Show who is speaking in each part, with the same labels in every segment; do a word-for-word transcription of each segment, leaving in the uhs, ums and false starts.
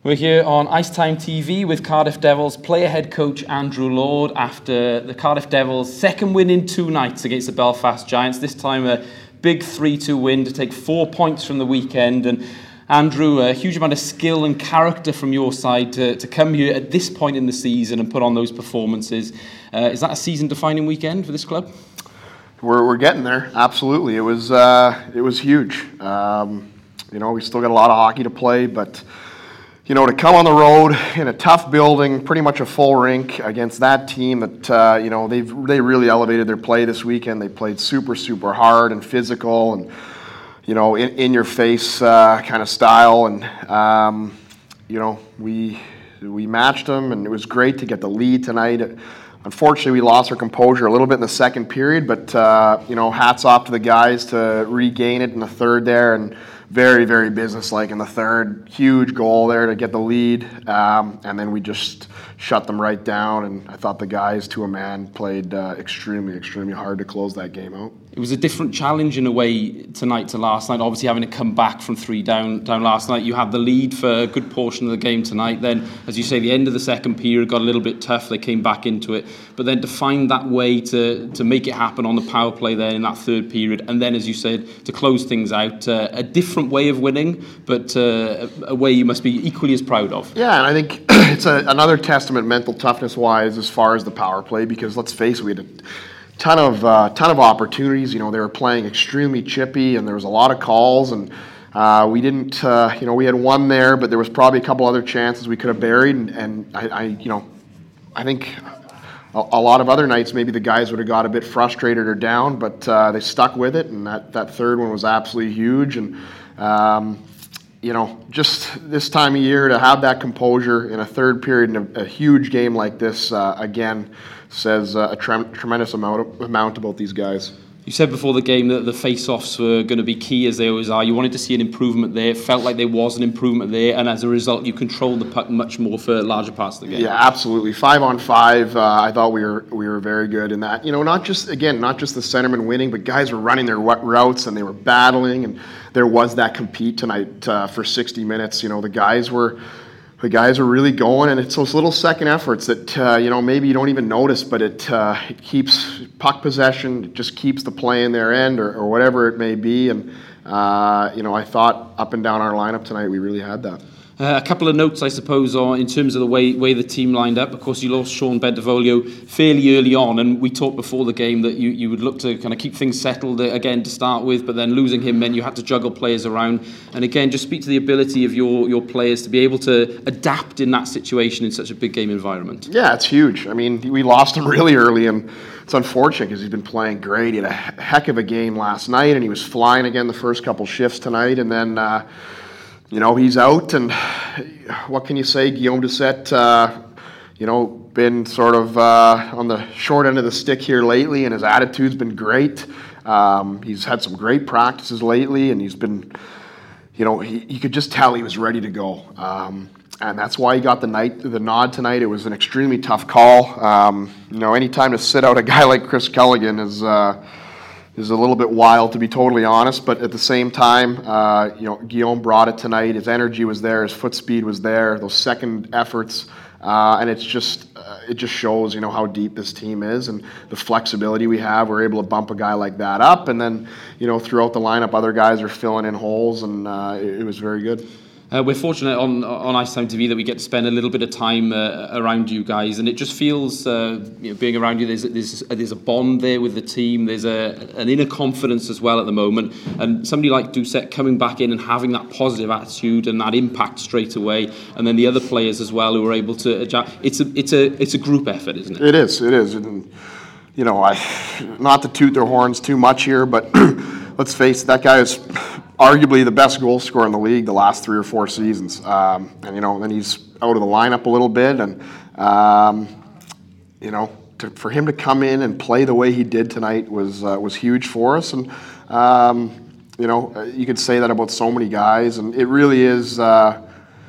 Speaker 1: We're here on Icetime T V with Cardiff Devils player head coach Andrew Lord after the Cardiff Devils' second win in two nights against the Belfast Giants. This time a big three two win to take four points from the weekend. And Andrew, a huge amount of skill and character from your side to, to come here at this point in the season and put on those performances. Uh, is that a season-defining weekend for this club?
Speaker 2: We're we're getting there. Absolutely, it was uh, it was huge. Um, you know, we still got a lot of hockey to play, but you know, to come on the road in a tough building, pretty much a full rink against that team that uh, you know they've they really elevated their play this weekend. They played super super hard and physical and you know in in your face uh, kind of style, and um, you know we we matched them, and it was great to get the lead tonight. Unfortunately, we lost our composure a little bit in the second period, but uh, you know, hats off to the guys to regain it in the third there, and very, very businesslike in the third. Huge goal there to get the lead, um, and then we just shut them right down. And I thought the guys, to a man, played uh, extremely, extremely hard to close that game out.
Speaker 1: It was a different challenge in a way tonight to last night. Obviously, having to come back from three down down last night, you had the lead for a good portion of the game tonight. Then, as you say, the end of the second period got a little bit tough. They came back into it, but then to find that way to to make it happen on the power play there in that third period, and then, as you said, to close things out, uh, a different way of winning, but uh, a way you must be equally as proud of.
Speaker 2: Yeah, and I think it's a, another testament, mental toughness-wise, as far as the power play, because let's face it, we had a ton of uh, ton of opportunities. You know, they were playing extremely chippy, and there was a lot of calls, and uh, we didn't. Uh, you know, we had one there, but there was probably a couple other chances we could have buried. And, and I, I, you know, I think a, a lot of other nights maybe the guys would have got a bit frustrated or down, but uh, they stuck with it, and that that third one was absolutely huge. And um, you know, just this time of year to have that composure in a third period in a, a huge game like this uh, again. Says uh, a tre- tremendous amount, amount about these guys.
Speaker 1: You said before the game that the face-offs were going to be key, as they always are. You wanted to see an improvement there. It felt like there was an improvement there, and as a result, you controlled the puck much more for larger parts of the game.
Speaker 2: Yeah, absolutely. Five on five, uh, I thought we were we were very good in that. You know, not just again, not just the centerman winning, but guys were running their routes and they were battling, and there was that compete tonight uh, for sixty minutes. You know, the guys were. The guys are really going, and it's those little second efforts that uh, you know maybe you don't even notice, but it uh, it keeps puck possession, it just keeps the play in their end, or, or whatever it may be. And uh, you know, I thought up and down our lineup tonight, we really had that.
Speaker 1: Uh, a couple of notes, I suppose, on in terms of the way way the team lined up. Of course, you lost Sean Bentivoglio fairly early on, and we talked before the game that you, you would look to kind of keep things settled again to start with, but then losing him meant you had to juggle players around. And again, just speak to the ability of your, your players to be able to adapt in that situation in such a big game environment.
Speaker 2: Yeah, it's huge. I mean, we lost him really early, and it's unfortunate because he's been playing great. He had a heck of a game last night, and he was flying again the first couple shifts tonight, and then... Uh, You know, he's out, and what can you say? Guillaume Doucette, uh, you know, been sort of uh, on the short end of the stick here lately, and his attitude's been great. Um, he's had some great practices lately, and he's been, you know, he, you could just tell he was ready to go. Um, and that's why he got the night, the nod tonight. It was an extremely tough call. Um, you know, any time to sit out a guy like Chris Culligan is... Uh, is a little bit wild, to be totally honest, but at the same time, uh, you know, Guillaume brought it tonight. His energy was there, his foot speed was there, those second efforts, uh, and it's just uh, it just shows, you know, how deep this team is and the flexibility we have. We're able to bump a guy like that up, and then, you know, throughout the lineup, other guys are filling in holes, and uh, it, it was very good.
Speaker 1: Uh, we're fortunate on on Icetime T V that we get to spend a little bit of time uh, around you guys, and it just feels, uh, you know, being around you, there's there's there's a bond there with the team. There's a an inner confidence as well at the moment, and somebody like Doucette coming back in and having that positive attitude and that impact straight away, and then the other players as well who are able to adjust. It's a it's a it's a group effort, isn't it?
Speaker 2: It is. It is. And, you know, I not to toot their horns too much here, but let's face it, that guy is arguably the best goal scorer in the league the last three or four seasons. Um, and, you know, then he's out of the lineup a little bit. And, um, you know, to, for him to come in and play the way he did tonight was uh, was huge for us. And, um, you know, you could say that about so many guys. And it really is, uh,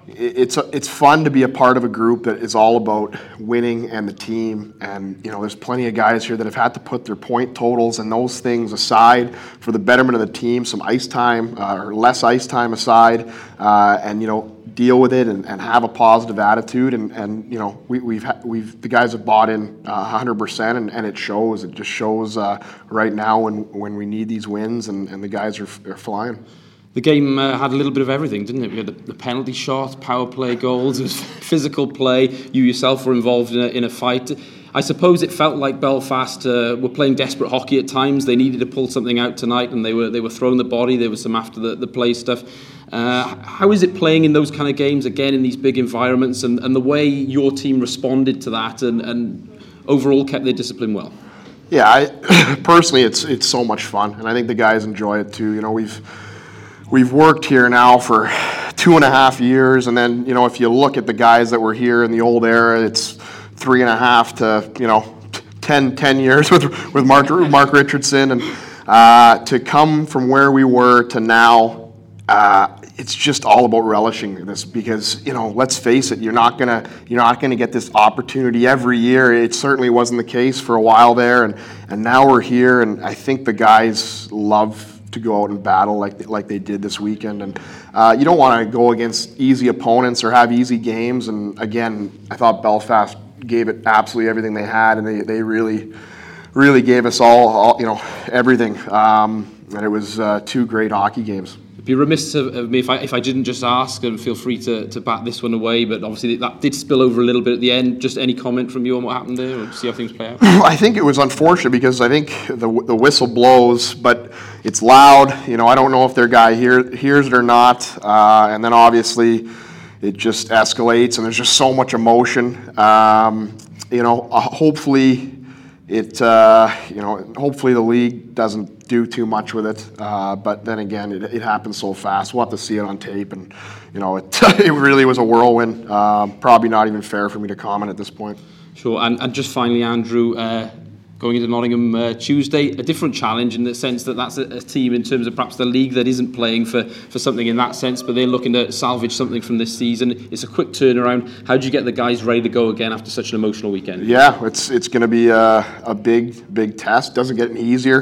Speaker 2: it's it's fun to be a part of a group that is all about winning and the team. And you know, there's plenty of guys here that have had to put their point totals and those things aside for the betterment of the team, some ice time uh, or less ice time aside, uh, and you know, deal with it and, and have a positive attitude. And, and you know, we, we've ha- we've the guys have bought in uh, one hundred percent, and, and it shows. It just shows uh, right now when when we need these wins, and, and the guys are, are flying.
Speaker 1: The game uh, had a little bit of everything, didn't it? We had the, the penalty shot, power play goals, it was physical play. You yourself were involved in a, in a fight. I suppose it felt like Belfast uh, were playing desperate hockey at times. They needed to pull something out tonight, and they were they were throwing the body. There was some after the, the play stuff. Uh, how is it playing in those kind of games, again, in these big environments, and, and the way your team responded to that and, and overall kept their discipline well?
Speaker 2: Yeah, I, personally, it's it's so much fun, and I think the guys enjoy it too. You know, we've We've worked here now for two and a half years, and then, you know, if you look at the guys that were here in the old era, it's three and a half to, you know, ten, ten years with with Mark Mark Richardson, and uh, to come from where we were to now, uh, it's just all about relishing this, because, you know, let's face it, you're not gonna you're not gonna get this opportunity every year. It certainly wasn't the case for a while there, and and now we're here, and I think the guys love to go out and battle like like they did this weekend. And uh, you don't want to go against easy opponents or have easy games. And again, I thought Belfast gave it absolutely everything they had, and they, they really, really gave us all, all you know, everything. Um, and it was uh, two great hockey games.
Speaker 1: It'd be remiss of, of me if I if I didn't just ask, and feel free to, to bat this one away, but obviously that did spill over a little bit at the end. Just any comment from you on what happened there, or see how things play out?
Speaker 2: I think it was unfortunate, because I think the the whistle blows, but it's loud. You know, I don't know if their guy hear, hears it or not, uh, and then obviously it just escalates, and there's just so much emotion. Um, you know, uh, hopefully it, uh, you know, hopefully the league doesn't do too much with it. Uh, but then again, it, it happens so fast. We'll have to see it on tape, and you know, it it really was a whirlwind. Uh, probably not even fair for me to comment at this point.
Speaker 1: Sure, and, and just finally, Andrew, uh, going into Nottingham uh, Tuesday, a different challenge in the sense that that's a, a team in terms of perhaps the league that isn't playing for, for something in that sense, but they're looking to salvage something from this season. It's a quick turnaround. How do you get the guys ready to go again after such an emotional weekend?
Speaker 2: Yeah, it's it's going to be a, a big, big test. Doesn't get any easier.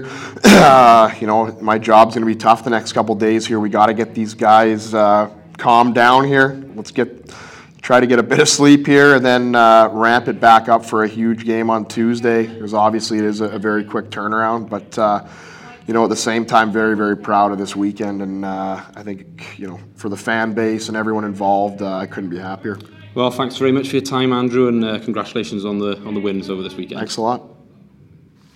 Speaker 2: Uh, you know, my job's going to be tough the next couple days here. We got to get these guys uh, calmed down here. Let's get... try to get a bit of sleep here, and then uh, ramp it back up for a huge game on Tuesday, because obviously it is a, a very quick turnaround. But, uh, you know, at the same time, very, very proud of this weekend. And uh, I think, you know, for the fan base and everyone involved, uh, I couldn't be happier.
Speaker 1: Well, thanks very much for your time, Andrew, and uh, congratulations on the on the wins over this weekend.
Speaker 2: Thanks a lot.